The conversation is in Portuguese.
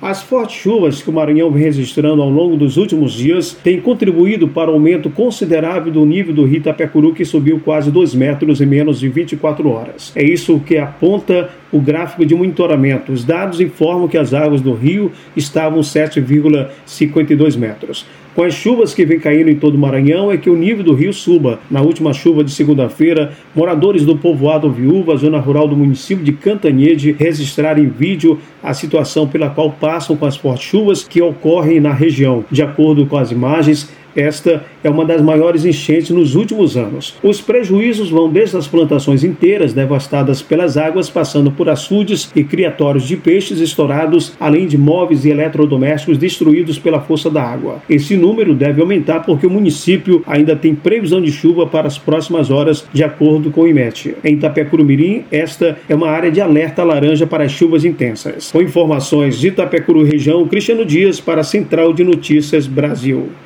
As fortes chuvas que o Maranhão vem registrando ao longo dos últimos dias têm contribuído para o aumento considerável do nível do rio Itapecuru, que subiu quase 2 metros em menos de 24 horas. É isso que aponta o gráfico de monitoramento. Os dados informam que as águas do rio estavam 7,52 metros. Com as chuvas que vem caindo em todo o Maranhão, é que o nível do rio suba. Na última chuva de segunda-feira, moradores do povoado Viúva, zona rural do município de Cantanhede, registraram em vídeo a situação pela qual passam com as fortes chuvas que ocorrem na região. De acordo com as imagens, esta é uma das maiores enchentes nos últimos anos. Os prejuízos vão desde as plantações inteiras devastadas pelas águas, passando por açudes e criatórios de peixes estourados, além de móveis e eletrodomésticos destruídos pela força da água. Esse número deve aumentar porque o município ainda tem previsão de chuva para as próximas horas, de acordo com o IMET. Em Itapecuru-Mirim, esta é uma área de alerta laranja para as chuvas intensas. Com informações de Itapecuru região, Cristiano Dias para a Central de Notícias Brasil.